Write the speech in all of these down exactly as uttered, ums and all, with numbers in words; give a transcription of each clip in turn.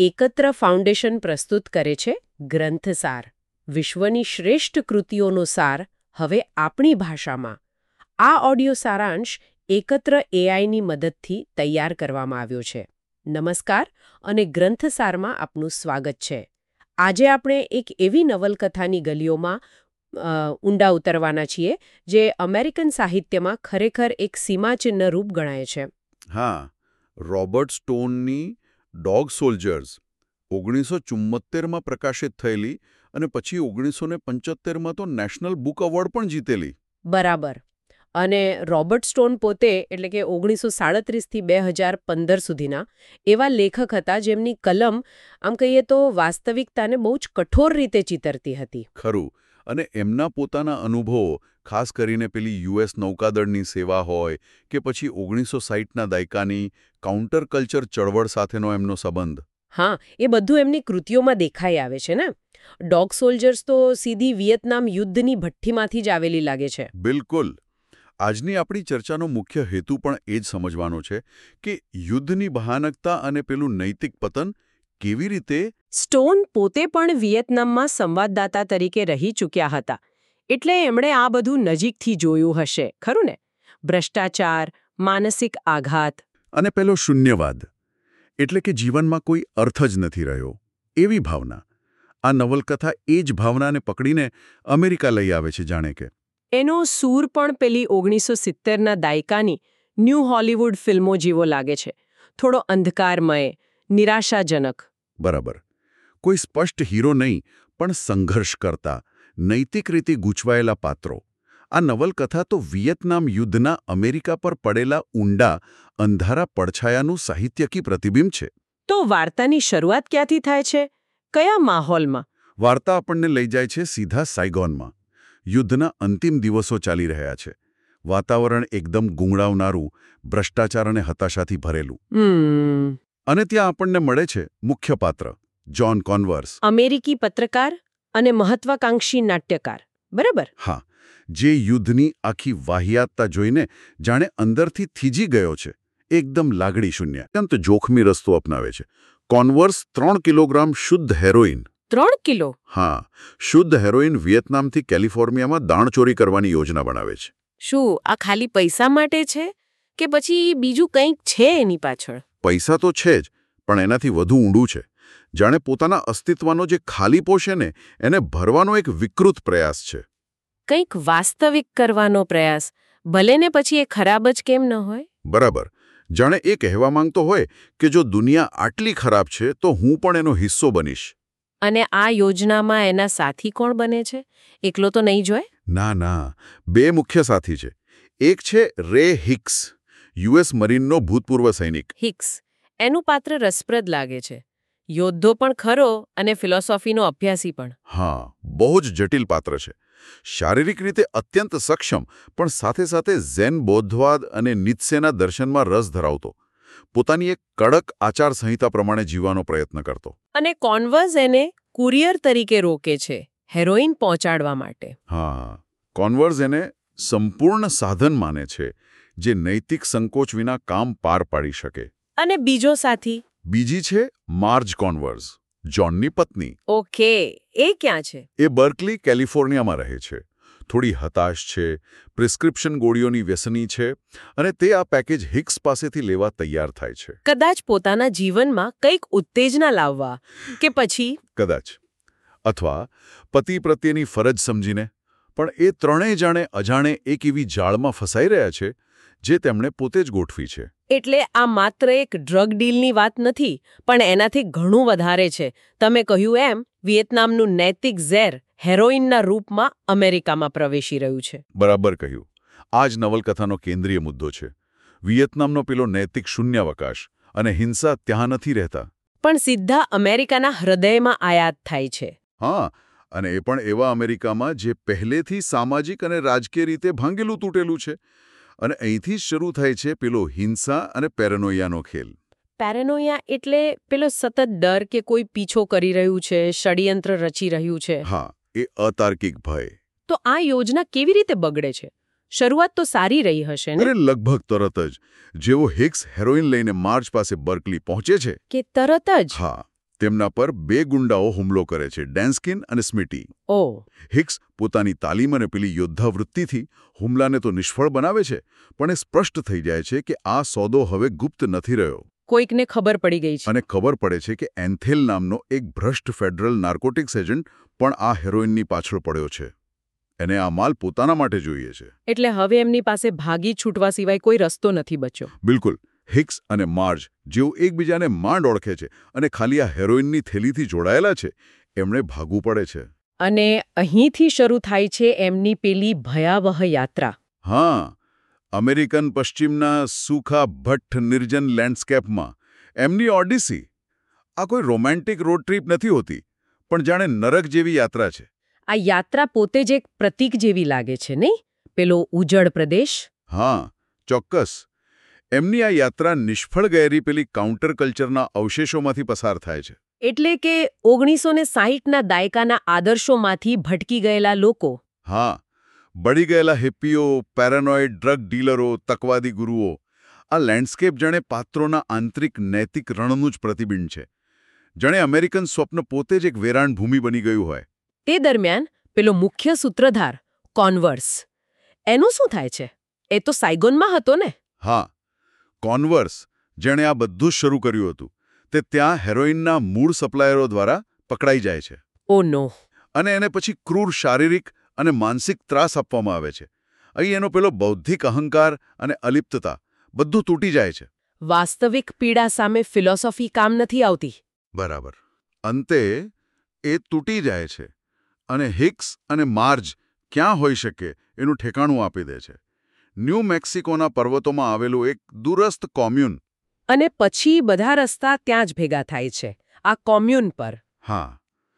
એકત્ર ફાઉન્ડેશન પ્રસ્તુત કરે છે ગ્રંથસાર, વિશ્વની શ્રેષ્ઠ કૃતિઓનો સાર હવે આપણી ભાષામાં. આ ઓડિયો સારાંશ એકત્ર એઆઈની મદદથી તૈયાર કરવામાં આવ્યો છે. નમસ્કાર અને ગ્રંથસારમાં આપનું સ્વાગત છે. આજે આપણે એક એવી નવલકથાની ગલીઓમાં ઊંડા ઉતરવાના છીએ જે અમેરિકન સાહિત્યમાં ખરેખર એક સીમાચિહ્ન રૂપ ગણાય છે. હા, રોબર્ટ સ્ટોનની ડોગ સોલ્જર્સ ઓગણીસો ચુમ્મોતેરમાં પ્રકાશિત થયેલી અને પછી ઓગણીસો પંચોતેરમાં તો નેશનલ બુક એવોર્ડ પણ જીતેલી. બરાબર. અને રોબર્ટ સ્ટોન પોતે એટલે કે ઓગણીસો સાડત્રીસથી બે હજાર પંદર સુધીના એવા લેખક હતા જેમની કલમ આમ કહીએ તો વાસ્તવિકતાને બહુ જ કઠોર રીતે ચિતરતી હતી. ખરું. અને એમના પોતાના અનુભવો, ખાસ કરીને પેલી યુએસ નૌકાદળની સેવા હોય કે પછી ઓગણીસો સાઠના દાયકાની કાઉન્ટર કલ્ચર ચળવળ સાથેનો એમનો સંબંધ. હા, એ બધું એમની કૃતિઓમાં દેખાઈ આવે છે ને. ડોગ સોલ્જર્સ તો સીધી વિયેતનામ યુદ્ધની ભઠ્ઠીમાંથી જ આવેલી લાગે છે. બિલકુલ. આજની આપણી ચર્ચાનો મુખ્ય હેતુ પણ એ જ સમજવાનો છે કે યુદ્ધની ભયાનકતા અને પેલું નૈતિક પતન કેવી રીતે. સ્ટોન પોતે પણ વિયેતનામમાં સંવાદદાતા તરીકે રહી ચૂક્યા હતા, એટલે એમણે આ બધું નજીકથી જોયું હશે, ખરું ને? ભ્રષ્ટાચાર, માનસિક આઘાત અને પેલો શૂન્યવાદ, એટલે કે જીવનમાં કોઈ અર્થ જ નથી રહ્યો, એવી ભાવના. આ નવલકથા એ જ ભાવનાને પકડીને અમેરિકા લઈ આવે છે, જાણે કે. એનો સૂર પણ પેલી ઓગણીસો સિત્તેરના દાયકાની ન્યૂ હોલિવૂડ ફિલ્મો જેવો લાગે છે. થોડો અંધકારમય, નિરાશાજનક. બરાબર. કોઈ સ્પષ્ટ હીરો નહીં, પણ સંઘર્ષ કરતા, નૈતિક રીતે ગૂંચવાયેલા પાત્રો. આ નવલકથા તો વિયેતનામ યુદ્ધના અમેરિકા પર પડેલા ઊંડા, અંધારા પડછાયાનું સાહિત્યિક પ્રતિબિંબ છે. તો વાર્તાની શરૂઆત ક્યાંથી થાય છે? કયા માહોલમાં? વાર્તા આપણને લઈ જાય છે સીધા સાયગોનમાં. યુદ્ધના અંતિમ દિવસો ચાલી રહ્યા છે. વાતાવરણ એકદમ ગુંગળાવનારું, ભ્રષ્ટાચાર અને હતાશાથી ભરેલું. હમ અને ત્યાં આપણને મળે છે મુખ્ય પાત્ર, જ્હોન કોનવર્સ. અમેરિકી પત્રકાર અને મહત્વાકાંક્ષી નાટ્યકાર, બરાબર? હા, જે યુદ્ધની આખી વાહિયાતતા જોઈને જાણે અંદરથી થીજી ગયો છે. એકદમ લાગણી શૂન્ય, અત્યંત જોખમી રસ્તો અપનાવે છે. કોનવર્સ ત્રણ કિલોગ્રામ શુદ્ધ હેરોઇન. ત્રણ કિલો? હા, શુદ્ધ હેરોઇન વિયેતનામથી કેલિફોર્નિયામાં દાણચોરી કરવાની યોજના બનાવે છે. શું આ ખાલી પૈસા માટે છે કે પછી બીજું કંઈક છે એની પાછળ? પૈસા તો છે જ, પણ એનાથી વધુ ઊંડું છે. જાણે પોતાના અસ્તિત્વનો જે ખાલીપો છે ને, એને ભરવાનો એક વિકૃત પ્રયાસ છે. કંઈક વાસ્તવિક કરવાનો પ્રયાસ, ભલે ને પછી એ ખરાબ જ કેમ ન હોય? બરાબર. જાણે એ કહેવા માંગતો હોય કે જો દુનિયા આટલી ખરાબ છે તો હું પણ એનો હિસ્સો બનીશ. અને આ યોજનામાં એના સાથી કોણ બને છે? એકલો તો નહીં જોય? ના ના, બે મુખ્ય સાથી છે. એક છે રે હિક્સ, યુએસ મરીનનો ભૂતપૂર્વ સૈનિક. હિક્સ, એનું પાત્ર રસપ્રદ લાગે છે. યોદ્ધો પણ ખરો અને ફિલોસોફીનો અભ્યાસી પણ. હા, બહુ જ જટિલ પાત્ર છે. શારીરિક રીતે અત્યંત સક્ષમ, પણ સાથે સાથે ઝેન બૌદ્ધવાદ અને નીત્સેના દર્શનમાં રસ ધરાવતો. પોતાની એક કડક આચાર સંહિતા પ્રમાણે જીવવાનો પ્રયત્ન કરતો. અને કોનવર્સ એને કુરિયર તરીકે રોકે છે, હેરોઇન પહોંચાડવા માટે. હા, કોનવર્સ એને સંપૂર્ણ સાધન માને છે, જે નૈતિક સંકોચ વિના કામ પાર પાડી શકે. અને બીજો સાથી? બીજી છે માર્જ કોનવર્સ, જ્હોનની પત્ની. ઓકે, એ ક્યાં છે? એ બર્કલી, કેલિફોર્નિયામાં રહે છે. થોડી હતાશ છે, પ્રિસ્ક્રિપ્શન ગોળીઓની વ્યસની છે, અને તે આ પેકેજ હિક્સ પાસેથી લેવા તૈયાર થાય છે. કદાચ પોતાના જીવનમાં કંઈક ઉત્તેજના લાવવા, કે પછી? કદાચ. અથવા પતિ પ્રત્યેની ફરજ સમજીને. પણ એ ત્રણેય જાણે અજાણે એક એવી જાળમાં ફસાઈ રહ્યા છે જે તેમણે પોતે જ ગોઠવી છે. એટલે આ માત્ર એક ડ્રગ ડીલની વાત નથી, પણ એનાથી ઘણું વધારે છે. તમે કહ્યું એમ, વિયેતનામનું નૈતિક ઝેર હેરોઇનના રૂપમાં અમેરિકામાં પ્રવેશી રહ્યું છે. બરાબર કહ્યું. આ જ નવલકથાનો કેન્દ્રીય મુદ્દો છે. વિયેતનામનો પેલો નૈતિક શૂન્યાવકાશ અને હિંસા ત્યાં નથી રહેતા, પણ સીધા અમેરિકાના હૃદયમાં આયાત થાય છે. હા, અને એ પણ એવા અમેરિકામાં જે પહેલેથી સામાજિક અને રાજકીય રીતે ભાંગેલું તૂટેલું છે. અને અહીંથી જ શરૂ થાય છે પેલો હિંસા અને પેરેનોયાનો ખેલ. પેરેનોયા એટલે પેલો સતત ડર કે કોઈ પીછો કરી રહ્યું છે, ષડયંત્ર રચી રહ્યું છે. હા, એ અતાર્કિક ભય. તો આ યોજના કેવી રીતે બગડે છે? શરૂઆત તો સારી રહી હશે ને? અરે લગભગ તરત જ જેવો હિક્સ હેરોઇન લઈને માર્ચ પાસે બર્કલી પહોંચે છે કે તરત જ? હા, તેમના પર બે ગુંડાઓ હુમલો કરે છે, ડેન્સ્કિન અને સ્મિટી. ઓ હિક્સ પોતાની તાલીમ અને પેલી યોદ્ધા વૃત્તિથી હુમલાને તો નિષ્ફળ બનાવે છે, પણ એ સ્પષ્ટ થઈ જાય છે કે આ સોદો હવે ગુપ્ત નથી રહ્યો. કોઈકને ખબર પડી ગઈ છે. અને ખબર પડે છે કે એન્થેલ નામનો એક ભ્રષ્ટ ફેડરલ નાર્કોટિક્સ એજન્ટ પણ આ હેરોઇનની પાછળ પડ્યો છે. એને આ માલ પોતાના માટે જોઈએ છે. એટલે હવે એમની પાસે ભાગી છૂટવા સિવાય કોઈ રસ્તો નથી બચ્યો. બિલકુલ. હિક્સ અને માર્જ જેઓ એકબીજાને માંડ ઓળખે છે અને ખાલી આ હેરોઇનની થેલીથી જોડાયેલા છે, એમણે ભાગવું પડે છે. અને અહીંથી શરૂ થાય છે એમની પેલી ભયાવહ યાત્રા. હા, અમેરિકન પશ્ચિમના સૂખા ભટ્ટ નિર્જન લેન્ડસ્કેપમાં એમની ઓડિસી. આ કોઈ રોમેન્ટિક રોડ ટ્રીપ નથી હોતી, પણ જાણે નરક જેવી યાત્રા છે. આ યાત્રા પોતે જ એક પ્રતીક જેવી લાગે છે, નહીં? પેલો ઉજળ પ્રદેશ. હા, ચોક્કસ. એમની આ યાત્રા નિષ્ફળ ગયેલી પેલી કાઉન્ટર કલ્ચરના અવશેષોમાંથી પસાર થાય છે. એટલે કે ઓગણીસો ને સાહીઠના દાયકાના આદર્શોમાંથી ભટકી ગયેલા લોકો. હા, બળી ગયેલા હિપ્પીઓ, પેરાનોઇડ ડ્રગ ડીલરો, તકવાદી ગુરુઓ. આ લેન્ડસ્કેપ જાણે પાત્રોના આંતરિક નૈતિક રણનું જ પ્રતિબિંબ છે. જાણે અમેરિકન સ્વપ્ન પોતે જ એક વેરાણ ભૂમિ બની ગયું હોય. તે દરમિયાન પેલો મુખ્ય સૂત્રધાર કોન્વર્સ, એનું શું થાય છે? એ તો સાયગોનમાં હતો ને? હા, કોન્વર્સ, જેણે આ બધું જ શરૂ કર્યું હતું, તે ત્યાં હેરોઇનના મૂળ સપ્લાયરો દ્વારા પકડાઈ જાય છે. ઓ નો. અને એને પછી ક્રૂર શારીરિક અને માનસિક ત્રાસ આપવામાં આવે છે. અહીં એનો પેલો બૌદ્ધિક અહંકાર અને અલિપ્તતા બધું તૂટી જાય છે. વાસ્તવિક પીડા સામે ફિલોસોફી કામ નથી આવતી. બરાબર. અંતે એ તૂટી જાય છે અને હિક્સ અને માર્જ ક્યાં હોઈ શકે એનું ઠેકાણું આપી દે છે. ન્યૂ મેક્સિકોના પર્વતોમાં આવેલું એક દૂરસ્થ કોમ્યુન. અને પછી બધા રસ્તા ત્યાં જ ભેગા થાય છે, આ કોમ્યુન પર. હા,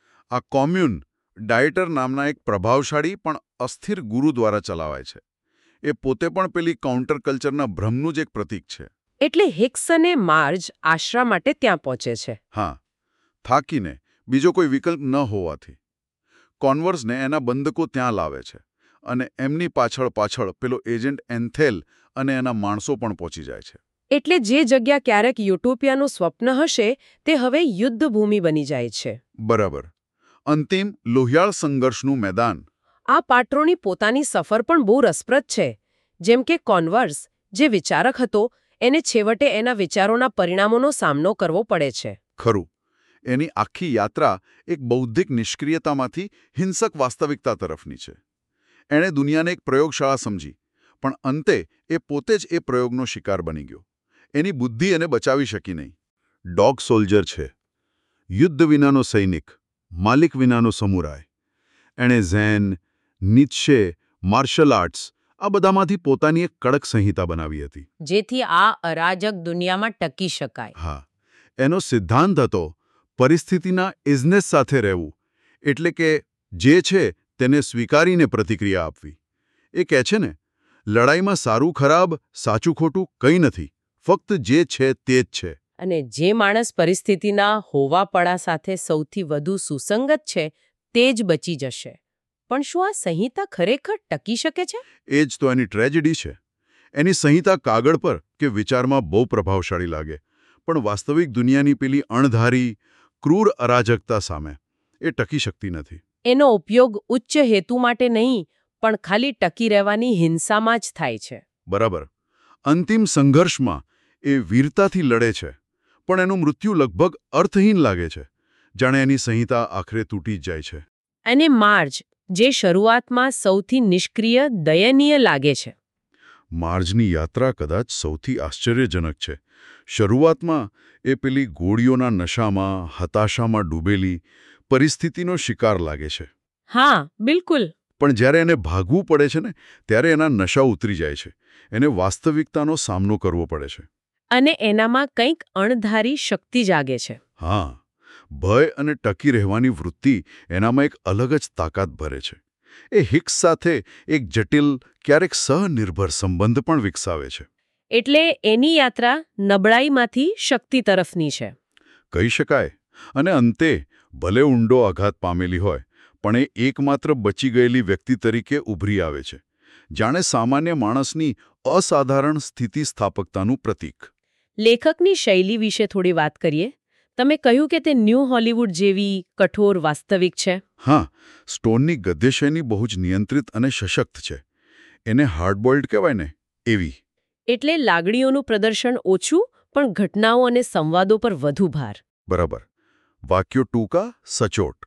આ કોમ્યુન ડાયટર નામના એક પ્રભાવશાળી પણ અસ્થિર ગુરુ દ્વારા ચલાવાય છે. એ પોતે પણ પેલી કાઉન્ટર કલ્ચરના ભ્રમનું જ એક પ્રતીક છે. એટલે હિક્સ અને માર્જ આશરા માટે ત્યાં પહોંચે છે. હા, થાકીને, બીજો કોઈ વિકલ્પ ન હોવાથી. કોન્વર્સને એના બંધકો ત્યાં લાવે છે અને એમની પાછળ પાછળ પેલો એજન્ટ એન્થેલ અને એના માણસો પણ પહોંચી જાય છે. એટલે જે જગ્યા ક્યારેક યુટોપિયાનું સ્વપ્ન હશે, તે હવે યુદ્ધભૂમિ બની જાય છે. બરાબર. અંતિમ લોહિયાળ સંઘર્ષનું મેદાન. આ પાત્રોની પોતાની સફર પણ બહુ રસપ્રદ છે. જેમ કે કોન્વર્સ, જે વિચારક હતો, એને છેવટે એના વિચારોના પરિણામોનો સામનો કરવો પડે છે. ખરું. એની આખી યાત્રા એક બૌદ્ધિક નિષ્ક્રિયતામાંથી હિંસક વાસ્તવિકતા તરફની છે. એણે દુનિયાને એક પ્રયોગશાળા સમજી, પણ અંતે એ પોતે જ એ પ્રયોગનો શિકાર બની ગયો. એની બુદ્ધિ એને બચાવી શકી નહીં. ડોગ સોલ્જર છે, યુદ્ધ વિનાનો સૈનિક, માલિક વિનાનો સમુરાય. એણે ઝેન, નીત્શે, માર્શલ આર્ટ્સ આ બધામાંથી પોતાની એક કડક સંહિતા બનાવી હતી, જેથી આ અરાજક દુનિયામાં ટકી શકાય. હા, એનો સિદ્ધાંત હતો પરિસ્થિતિના ઇઝનેસ સાથે રહેવું, એટલે કે જે છે તેને સ્વીકારીને પ્રતિક્રિયા આપવી. એ કહે છે ને, લડાઈમાં સારું ખરાબ, સાચું ખોટું કંઈ નથી, ફક્ત જે છે તે જ છે. અને જે માણસ પરિસ્થિતિના હોવાપળા સાથે સૌથી વધુ સુસંગત છે, તે જ બચી જશે. પણ શું આ સંહિતા ખરેખર ટકી શકે છે? એ જ તો એની ટ્રેજેડી છે. એની સંહિતા કાગળ પર કે વિચારમાં બહુ પ્રભાવશાળી લાગે, પણ વાસ્તવિક દુનિયાની પેલી અણધારી, ક્રૂર અરાજકતા સામે એ ટકી શકતી નથી. એનો ઉપયોગ ઉચ્ચ હેતુ માટે નહીં, પણ ખાલી ટકી રહેવાની હિંસામાં જ થાય છે. બરાબર. અંતિમ સંઘર્ષમાં એ વીરતાથી લડે છે, પણ એનું મૃત્યુ લગભગ અર્થહીન લાગે છે, જાણે એની સંહિતા આખરે તૂટી જ જાય છે. અને માર્જ, જે શરૂઆતમાં સૌથી નિષ્ક્રિય, દયનીય લાગે છે. માર્જની યાત્રા કદાચ સૌથી આશ્ચર્યજનક છે. શરૂઆતમાં એ પેલી ગોળીઓના નશામાં, હતાશામાં ડૂબેલી પરિસ્થિતિનો શિકાર લાગે છે. હા, બિલકુલ. પણ જ્યારે એને ભાગવું પડે છે ને, ત્યારે એના નશા ઉતરી જાય છે. એને વાસ્તવિકતાનો સામનો કરવો પડે છે. અને એનામાં કંઈક અણધારી શક્તિ જાગે છે. હા, ભય અને ટકી રહેવાની વૃત્તિ એનામાં એક અલગ જ તાકાત ભરે છે. એ હિક્સ સાથે એક જટિલ, ક્યારેક સહનિર્ભર સંબંધ પણ વિકસાવે છે. એટલે એની યાત્રા નબળાઈમાંથી શક્તિ તરફની છે, કહી શકાય. અને અંતે ભલે ઊંડો આઘાત પામેલી હોય, પણ એ એકમાત્ર બચી ગયેલી વ્યક્તિ તરીકે ઉભરી આવે છે, જાણે સામાન્ય માણસની અસાધારણ સ્થિતિસ્થાપકતાનું પ્રતીક. લેખકની શૈલી વિશે થોડી વાત કરીએ. તમે કહ્યું કે તે ન્યૂ હોલિવૂડ જેવી કઠોર વાસ્તવિક છે. હા, સ્ટોનની ગદ્યશૈલી બહુ જ નિયંત્રિત અને સશક્ત છે. એને હાર્ડબોઇલ્ડ કહેવાય ને એવી. એટલે લાગણીઓનું પ્રદર્શન ઓછું, પણ ઘટનાઓ અને સંવાદો પર વધુ ભાર. બરાબર. વાક્યો ટૂંકા, સચોટ.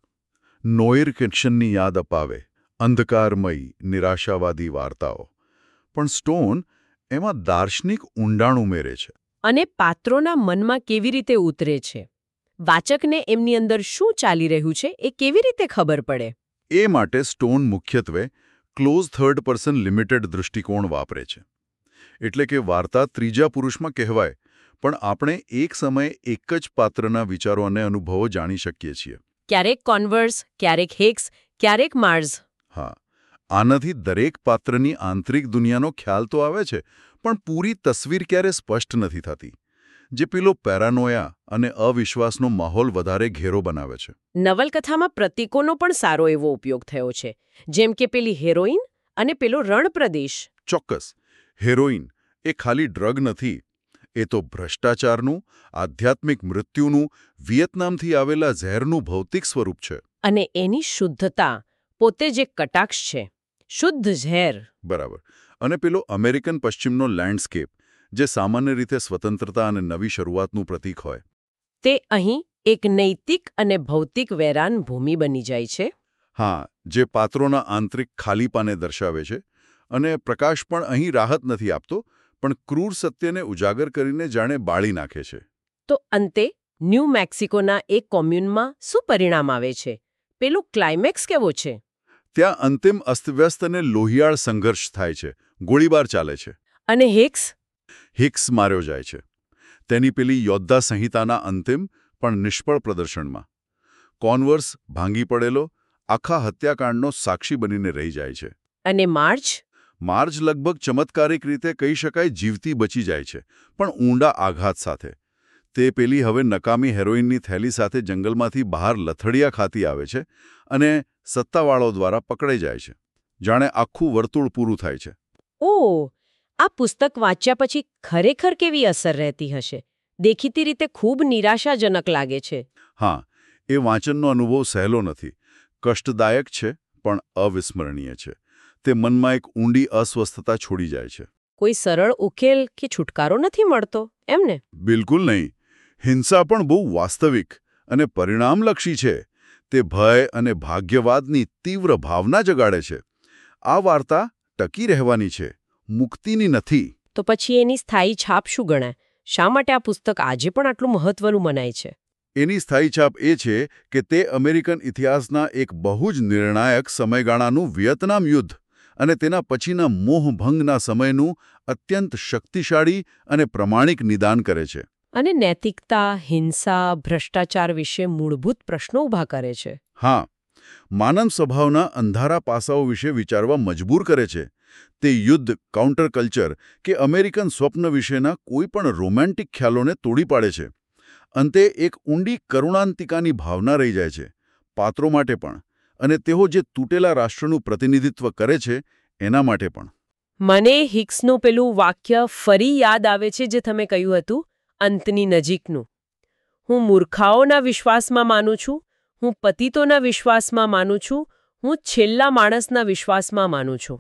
નોઈર કિચનની યાદ અપાવે, અંધકારમય, નિરાશાવાદી વાર્તાઓ. પણ સ્ટોન એમાં દાર્શનિક ઊંડાણ ઉમેરે છે. અને પાત્રોના મનમાં કેવી રીતે ઉતરે છે, વાચકને એમની અંદર શું ચાલી રહ્યું છે એ કેવી રીતે ખબર પડે. એ માટે સ્ટોન મુખ્યત્વે ક્લોઝ થર્ડ પર્સન લિમિટેડ દૃષ્ટિકોણ વાપરે છે. એટલે કે વાર્તા ત્રીજા પુરુષમાં કહેવાય, પણ આપણે એક સમયે એક જ પાત્રના વિચારો અને અનુભવો જાણી શકીએ છીએ. ક્યારેક કોન્વર્સ, ક્યારેક હેક્સ, ક્યારેક માર્ઝ. હા, આનાથી દરેક પાત્રની આંતરિક દુનિયાનો ખ્યાલ તો આવે છે, પણ પૂરી તસવીર ક્યારે સ્પષ્ટ નથી થતી, જે પેલો પેરાનોયા અને અવિશ્વાસનો માહોલ વધારે ઘેરો બનાવે છે. નવલકથામાં પ્રતીકોનો પણ સારો એવો ઉપયોગ થયો છે, જેમ કે પેલી હેરોઈન અને પેલો રણપ્રદેશ. ચોક્કસ. હેરોઈન એ ખાલી ડ્રગ નથી, એ તો ભ્રષ્ટાચારનું, આધ્યાત્મિક મૃત્યુનું, વિયેતનામથી આવેલા ઝેરનું ભૌતિક સ્વરૂપ છે. અને એની શુદ્ધતા પોતે જે કટાક્ષ છે, શુદ્ધ ઝેર. બરાબર. અને પેલો અમેરિકન પશ્ચિમનો લેન્ડસ્કેપ, જે સામાન્ય રીતે સ્વતંત્રતા અને નવી શરૂઆતનું પ્રતીક હોય, તે અહીં એક નૈતિક અને ભૌતિક વેરાન ભૂમિ બની જાય છે. હા, જે પાત્રોના આંતરિક ખાલીપાને દર્શાવે છે. અને પ્રકાશ પણ અહીં રાહત નથી આપતો, પણ ક્રૂર સત્યને ઉજાગર કરીને જાણે બાળી નાખે છે. તો અંતે ન્યૂ મેક્સિકોના એક કોમ્યુનમાં શું પરિણામ આવે છે? પેલું ક્લાઇમેક્સ કેવો છે? ત્યાં અંતિમ અસ્તવ્યસ્ત અને લોહિયાળ સંઘર્ષ થાય છે, ગોળીબાર ચાલે છે. અને હિક્સ? હિક્સ માર્યો જાય છે. તેની પેલી યોદ્ધા સંહિતાના અંતિમ પણ નિષ્ફળ પ્રદર્શનમાં. કોન્વર્સ ભાંગી પડેલો, આખા હત્યાકાંડનો સાક્ષી બનીને રહી જાય છે. અને માર્ચ? માર્જ લગભગ ચમત્કારિક રીતે કહી શકાય જીવતી બચી જાય છે, પણ ઊંડા આઘાત સાથે. તે પેલી હવે નકામી હેરોઇનની થેલી સાથે જંગલમાંથી બહાર લથડિયા ખાતી આવે છે અને સત્તાવાળો દ્વારા પકડાઈ જાય છે. જાણે આખું વર્તુળ પૂરું થાય છે. ઓહ, આ પુસ્તક વાંચ્યા પછી ખરેખર કેવી અસર રહેતી હશે? દેખીતી રીતે ખૂબ નિરાશાજનક લાગે છે. હા, એ વાંચનનો અનુભવ સહેલો નથી. કષ્ટદાયક છે, પણ અવિસ્મરણીય છે. તે મનમાં એક ઊંડી અસ્વસ્થતા છોડી જાય છે. કોઈ સરળ ઉકેલ કે છુટકારો નથી મળતો, એમને? બિલકુલ નહીં. હિંસા પણ બહુ વાસ્તવિક અને પરિણામલક્ષી છે. તે ભય અને ભાગ્યવાદની તીવ્ર ભાવના જગાડે છે. આ વાર્તા ટકી રહેવાની છે, મુક્તિની નથી. તો પછી એની સ્થાયી છાપ શું ગણાય? શા માટે આ પુસ્તક આજે પણ આટલું મહત્વનું મનાય છે? એની સ્થાયી છાપ એ છે કે તે અમેરિકન ઇતિહાસના એક બહુ જ નિર્ણાયક સમયગાળાનું વિયેતનામ યુદ્ધ અને તેના પછીના મોહભંગના સમયનું અત્યંત શક્તિશાળી અને પ્રમાણિક નિદાન કરે છે. અને નૈતિકતા, હિંસા, ભ્રષ્ટાચાર વિશે મૂળભૂત પ્રશ્નો ઊભા કરે છે. હા, માનવ સ્વભાવના અંધારા પાસાઓ વિશે વિચારવા મજબૂર કરે છે. તે યુદ્ધ, કાઉન્ટર કલ્ચર કે અમેરિકન સ્વપ્ન વિશેના કોઈ પણ રોમેન્ટિક ખ્યાલોને તોડી પાડે છે. અંતે એક ઊંડી કરુણાંતિકાની ભાવના રહી જાય છે, પાત્રો માટે પણ, અને તેઓ જે તૂટેલા રાષ્ટ્રનું પ્રતિનિધિત્વ કરે છે એના માટે પણ. મને હિક્સનું પેલું વાક્ય ફરી યાદ આવે છે જે તમે કહ્યું હતું, અંતની નજીકનું. હું મૂર્ખાઓના વિશ્વાસમાં માનું છું, હું પતિતોના વિશ્વાસમાં માનું છું, હું છેલ્લા માણસના વિશ્વાસમાં માનું છું.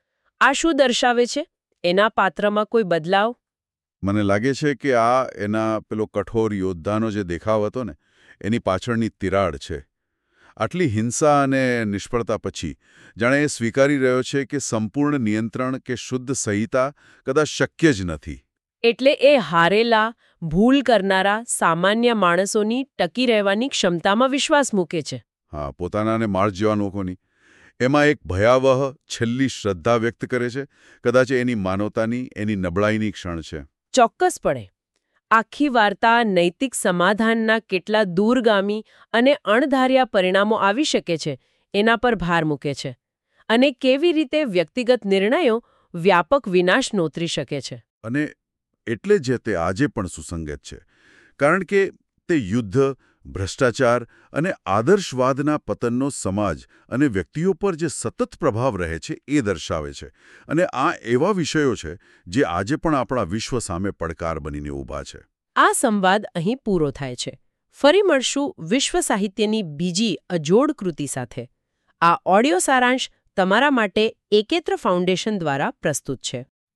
આ શું દર્શાવે છે? એના પાત્રમાં કોઈ બદલાવ? મને લાગે છે કે આ એના પેલો કઠોર યોદ્ધાનો જે દેખાવ હતો ને, એની પાછળની તિરાડ છે. આટલી હિંસા અને નિષ્ફળતા પછી જાણે એ સ્વીકારી રહ્યો છે કે સંપૂર્ણ નિયંત્રણ કે શુદ્ધ સંહિતા કદાચ શક્ય જ નથી. એટલે એ હારેલા, ભૂલ કરનારા સામાન્ય માણસોની ટકી રહેવાની ક્ષમતામાં વિશ્વાસ મૂકે છે. હા, પોતાનાને માર્ચ જેવા લોકોની. એમાં એક ભયાવહ છેલ્લી શ્રદ્ધા વ્યક્ત કરે છે. કદાચ એની માનવતાની, એની નબળાઈની ક્ષણ છે. ચોક્કસપણે. આખી વાર્તા નૈતિક સમાધાનના કેટલા દૂરગામી અને અણધાર્યા પરિણામો આવી શકે છે એના પર ભાર મૂકે છે. અને કેવી રીતે વ્યક્તિગત નિર્ણયો વ્યાપક વિનાશ નોતરી શકે છે. અને એટલે જ તે આજે પણ સુસંગત છે. કારણ કે તે યુદ્ધ, ભ્રષ્ટાચાર અને આદર્શવાદના પતનનો સમાજ અને વ્યક્તિઓ પર જે સતત પ્રભાવ રહે છે એ દર્શાવે છે. અને આ એવા વિષયો છે જે આજે પણ આપણા વિશ્વ સામે પડકાર બનીને ઊભા છે. આ સંવાદ અહીં પૂરો થાય છે. ફરી મળશું વિશ્વ સાહિત્યની બીજી અજોડ કૃતિ સાથે. આ ઓડિયો સારાંશ તમારા માટે એકેત્ર ફાઉન્ડેશન દ્વારા પ્રસ્તુત છે.